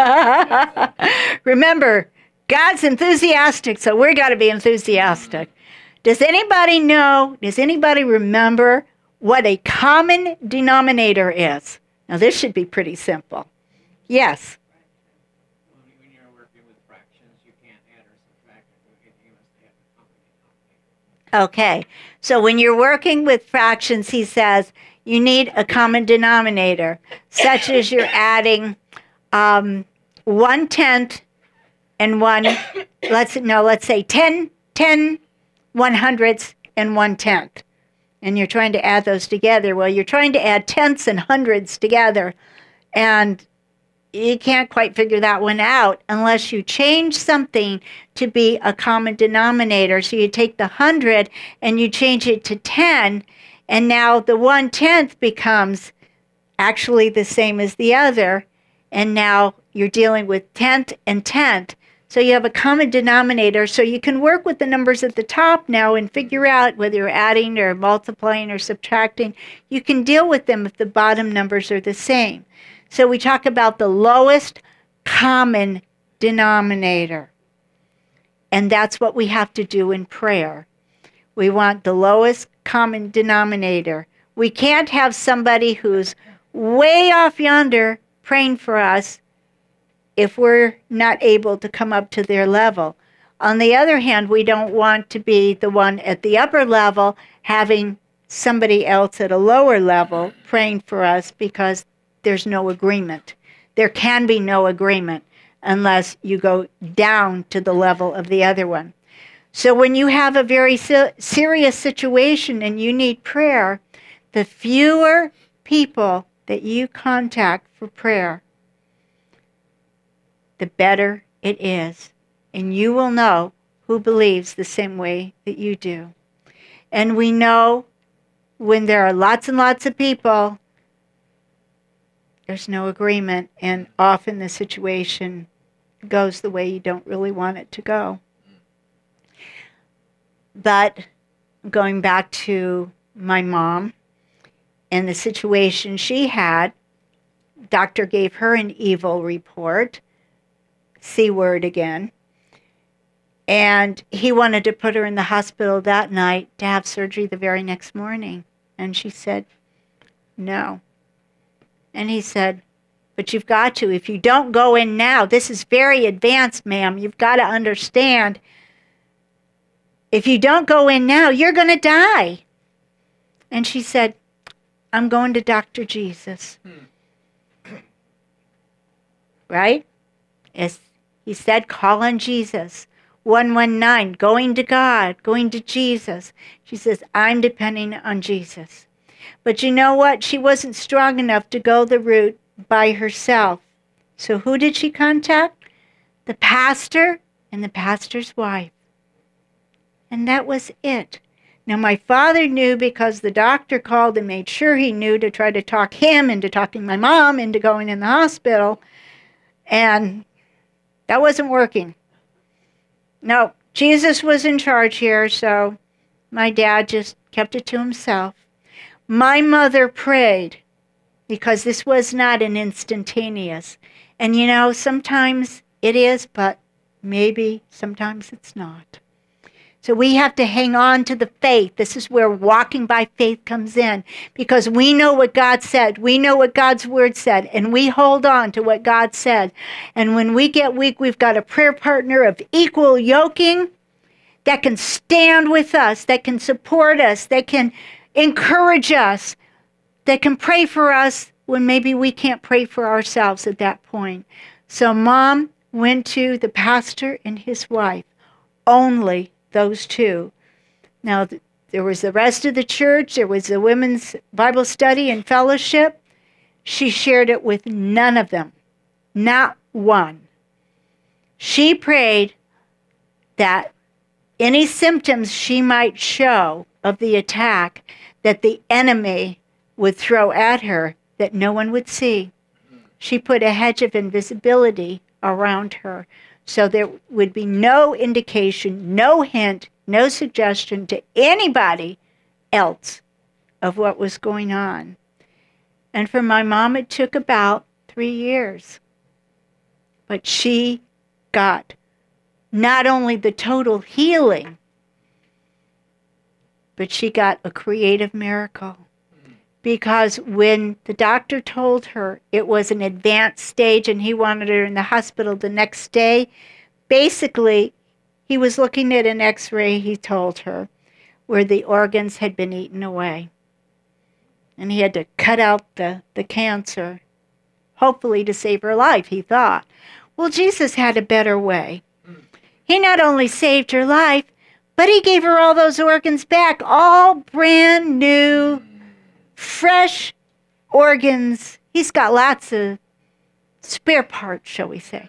[SPEAKER 1] Remember, God's enthusiastic, so we're got to be enthusiastic. Does anybody know, does anybody remember what a common denominator is? Now, this should be pretty simple. Yes.
[SPEAKER 2] When you're working with fractions, you can't add or subtract. You must have a common denominator.
[SPEAKER 1] Okay. So when you're working with fractions, he says you need a common denominator, such as you're adding um, one-tenth and one, let's no, let's say ten, ten, one hundredths, and one-tenth. And you're trying to add those together. Well, you're trying to add tenths and hundreds together, and you can't quite figure that one out unless you change something to be a common denominator. So you take the hundred and you change it to ten, and now the one-tenth becomes actually the same as the other, and now you're dealing with tenth and tenth. So you have a common denominator, so you can work with the numbers at the top now and figure out whether you're adding or multiplying or subtracting. You can deal with them if the bottom numbers are the same. So we talk about the lowest common denominator. And that's what we have to do in prayer. We want the lowest common denominator. We can't have somebody who's way off yonder praying for us if we're not able to come up to their level. On the other hand, we don't want to be the one at the upper level having somebody else at a lower level praying for us because there's no agreement. There can be no agreement unless you go down to the level of the other one. So when you have a very se- serious situation and you need prayer, the fewer people that you contact for prayer, the better it is. And you will know who believes the same way that you do. And we know when there are lots and lots of people, there's no agreement, and often the situation goes the way you don't really want it to go. But going back to my mom and the situation she had, doctor gave her an evil report, C word again. And he wanted to put her in the hospital that night to have surgery the very next morning. And she said, no. And he said, but you've got to. If you don't go in now, this is very advanced, ma'am. You've got to understand. If you don't go in now, you're going to die. And she said, I'm going to Doctor Jesus. Hmm. Right? As he said, call on Jesus. one one nine, going to God, going to Jesus. She says, I'm depending on Jesus. But you know what? She wasn't strong enough to go the route by herself. So who did she contact? The pastor and the pastor's wife. And that was it. Now, my father knew because the doctor called and made sure he knew to try to talk him into talking my mom into going in the hospital. And that wasn't working. No, Jesus was in charge here, so my dad just kept it to himself. My mother prayed because this was not an instantaneous. And you know, sometimes it is, but maybe sometimes it's not. So we have to hang on to the faith. This is where walking by faith comes in, because we know what God said. We know what God's word said, and we hold on to what God said. And when we get weak, we've got a prayer partner of equal yoking that can stand with us, that can support us, that can encourage us, that can pray for us when maybe we can't pray for ourselves at that point. So Mom went to the pastor and his wife, only those two. Now, th- there was the rest of the church. There was the women's Bible study and fellowship. She shared it with none of them, not one. She prayed that any symptoms she might show of the attack that the enemy would throw at her, that no one would see. She put a hedge of invisibility around her, so there would be no indication, no hint, no suggestion to anybody else of what was going on. And for my mom, it took about three years. But she got not only the total healing, but she got a creative miracle. Because when the doctor told her it was an advanced stage and he wanted her in the hospital the next day, basically, he was looking at an x-ray, he told her, where the organs had been eaten away. And he had to cut out the, the cancer, hopefully to save her life, he thought. Well, Jesus had a better way. He not only saved her life, but he gave her all those organs back, all brand new, fresh organs. He's got lots of spare parts, shall we say.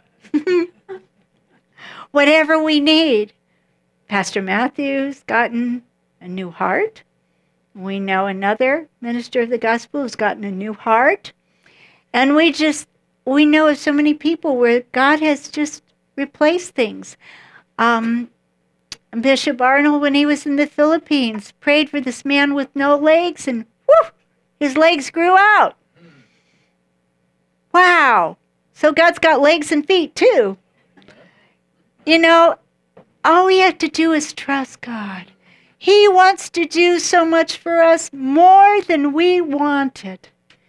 [SPEAKER 1] Whatever we need. Pastor Matthew's gotten a new heart. We know another minister of the gospel has gotten a new heart. And we just, we know of so many people where God has just replaced things. Um, Bishop Arnold, when he was in the Philippines, prayed for this man with no legs, and whoo, his legs grew out. Wow. So God's got legs and feet too. You know, all we have to do is trust God. He wants to do so much for us, more than we wanted.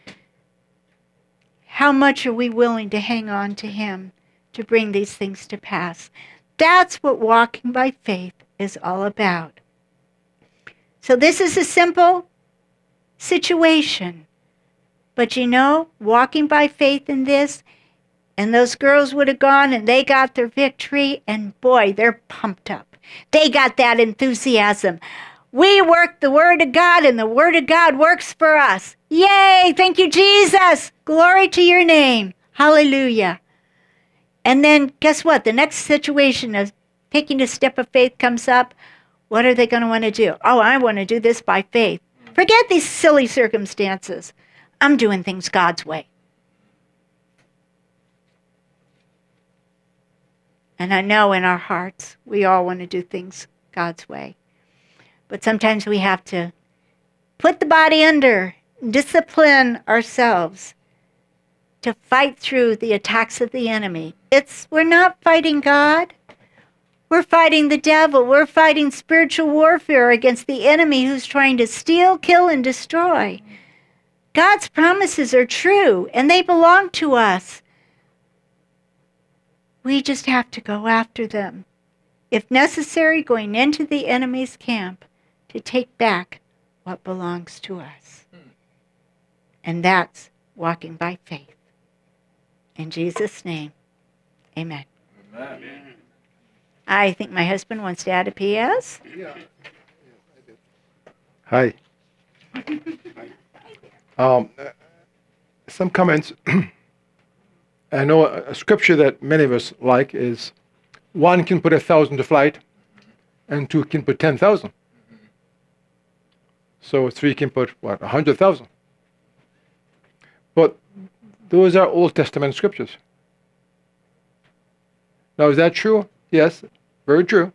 [SPEAKER 1] How much are we willing to hang on to him to bring these things to pass? That's what walking by faith is all about. So this is a simple situation. But you know, walking by faith in this, and those girls would have gone and they got their victory, and boy, they're pumped up. They got that enthusiasm. We work the Word of God, and the Word of God works for us. Yay! Thank you, Jesus! Glory to your name. Hallelujah. And then guess what? The next situation of taking a step of faith comes up. What are they going to want to do? Oh, I want to do this by faith. Forget these silly circumstances. I'm doing things God's way. And I know in our hearts, we all want to do things God's way. But sometimes we have to put the body under, discipline ourselves to fight through the attacks of the enemy. It's we're not fighting God. We're fighting the devil. We're fighting spiritual warfare against the enemy who's trying to steal, kill, and destroy. God's promises are true, and they belong to us. We just have to go after them. If necessary, going into the enemy's camp to take back what belongs to us. And that's walking by faith. In Jesus' name, amen.
[SPEAKER 4] Amen.
[SPEAKER 1] I think my husband wants to add a P S.
[SPEAKER 4] Yeah.
[SPEAKER 5] Hi. Um, uh, some comments. I know a, a scripture that many of us like is, one can put a thousand to flight, and two can put ten thousand. So three can put, what, a hundred thousand. But those are Old Testament scriptures. Now, is that true? Yes, very true.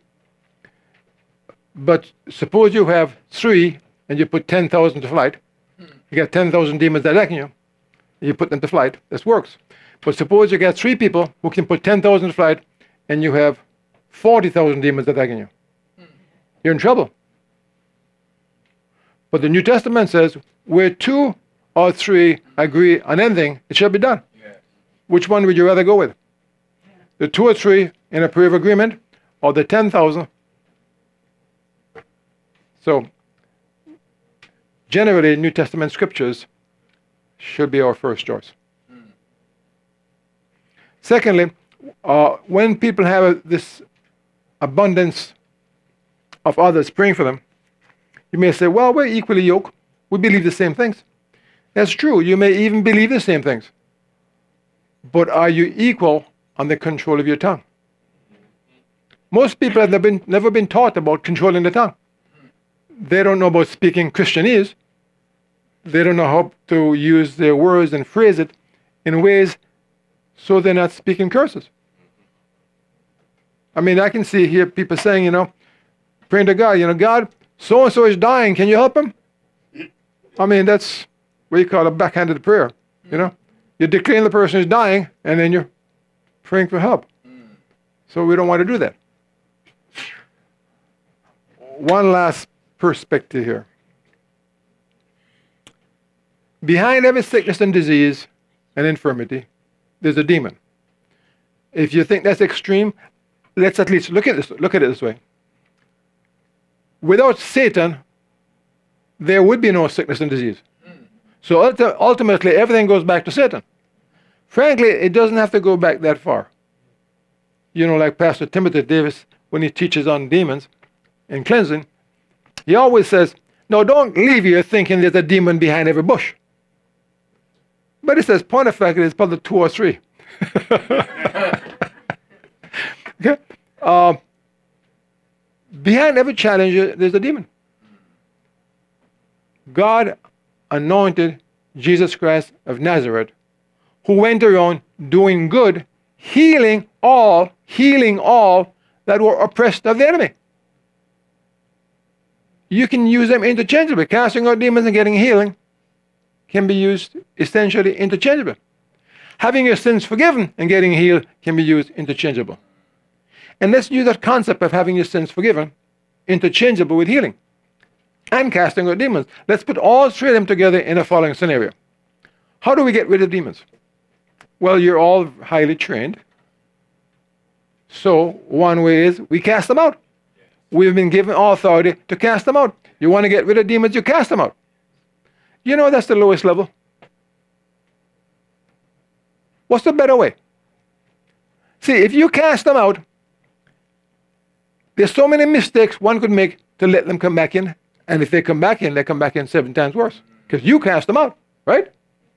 [SPEAKER 5] But suppose you have three and you put ten thousand to flight. You get ten thousand demons attacking you. You put them to flight. This works. But suppose you get three people who can put ten thousand to flight and you have forty thousand demons attacking you. You're in trouble. But the New Testament says, where two or three agree on anything, it shall be done.
[SPEAKER 4] Yeah.
[SPEAKER 5] Which one would you rather go with? The two or three in a prayer of agreement, or the ten thousand? So, generally, New Testament scriptures should be our first choice. Mm. Secondly, uh, when people have this abundance of others praying for them, you may say, well, we're equally yoked. We believe the same things. That's true. You may even believe the same things. But are you equal on the control of your tongue? Most people have never been, never been taught about controlling the tongue. They don't know about speaking Christianese. They don't know how to use their words and phrase it in ways so they're not speaking curses. I mean, I can see here people saying, you know, praying to God, you know, God, so-and-so is dying, can you help him? I mean, that's what you call a backhanded prayer, you know. You're declaring the person is dying, and then you're praying for help. So we don't want to do that. One last perspective here. Behind every sickness and disease and infirmity, there's a demon. If you think that's extreme, let's at least look at this. Look at it this way. Without Satan, there would be no sickness and disease. So ulti- ultimately, everything goes back to Satan. Frankly, it doesn't have to go back that far. You know, like Pastor Timothy Davis, when he teaches on demons and cleansing, he always says, no, don't leave here thinking there's a demon behind every bush. But he says, point of fact, it's probably two or three. Okay? Uh, behind every challenge, there's a demon. God anointed Jesus Christ of Nazareth, who went around doing good, healing all, healing all that were oppressed of the enemy. You can use them interchangeably. Casting out demons and getting healing can be used essentially interchangeably. Having your sins forgiven and getting healed can be used interchangeable. And let's use that concept of having your sins forgiven interchangeable with healing and casting out demons. Let's put all three of them together in the following scenario. How do we get rid of demons? Well, you're all highly trained. So one way is we cast them out. We've been given authority to cast them out. You want to get rid of demons, you cast them out. You know that's the lowest level. What's the better way? See, if you cast them out, there's so many mistakes one could make to let them come back in. And if they come back in, they come back in seven times worse. Because you cast them out, right?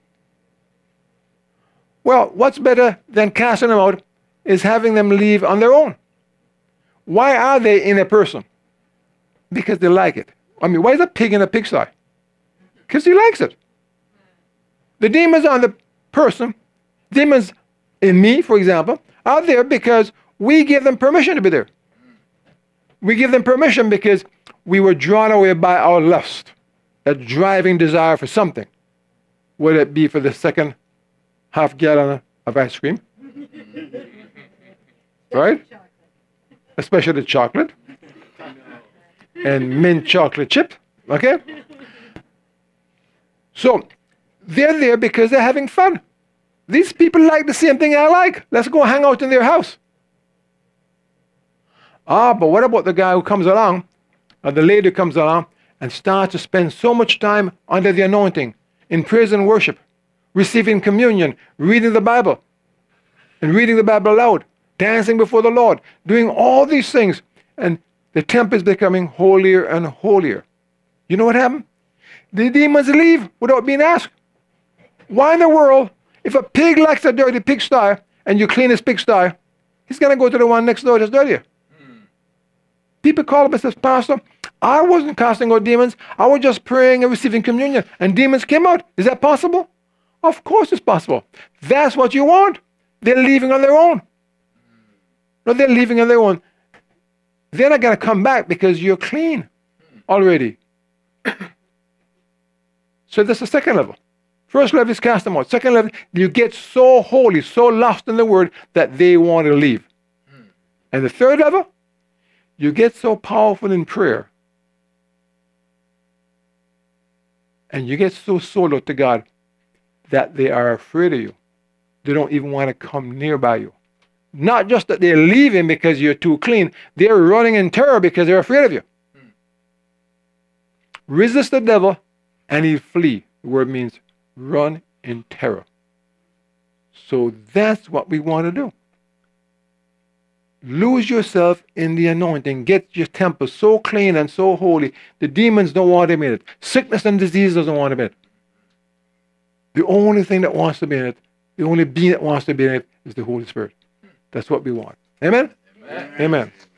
[SPEAKER 5] Well, what's better than casting them out is having them leave on their own. Why are they in a person? Because they like it. I mean, why is a pig in a pigsty? Because he likes it. The demons on the person, demons in me, for example, are there because we give them permission to be there. We give them permission because we were drawn away by our lust, that driving desire for something, whether it be for the second half gallon of ice cream. Right? Especially the chocolate. And mint chocolate chip. Okay? So, they're there because they're having fun. These people like the same thing I like. Let's go hang out in their house. Ah, but what about the guy who comes along, or the lady who comes along, and starts to spend so much time under the anointing, in praise and worship, receiving communion, reading the Bible, and reading the Bible aloud, dancing before the Lord, doing all these things, and the temple is becoming holier and holier. You know what happened? The demons leave without being asked. Why in the world, if a pig likes a dirty pigsty, and you clean his pigsty, he's going to go to the one next door that's dirtier. People call up and say, Pastor, I wasn't casting out demons. I was just praying and receiving communion, and demons came out. Is that possible? Of course it's possible. That's what you want. They're leaving on their own. No, they're leaving on their own. They're not going to come back because you're clean already. So that's the second level. First level is cast them out. Second level, you get so holy, so lost in the word that they want to leave. And the third level, you get so powerful in prayer, and you get so sold out to God that they are afraid of you. They don't even want to come nearby you. Not just that they're leaving because you're too clean. They're running in terror because they're afraid of you. Hmm. Resist the devil and he'll flee. The word means run in terror. So that's what we want to do. Lose yourself in the anointing. Get your temple so clean and so holy. The demons don't want to be in it. Sickness and disease doesn't want to be in it. The only thing that wants to be in it, the only being that wants to be in it is the Holy Spirit. That's what we want. Amen? Amen. Amen.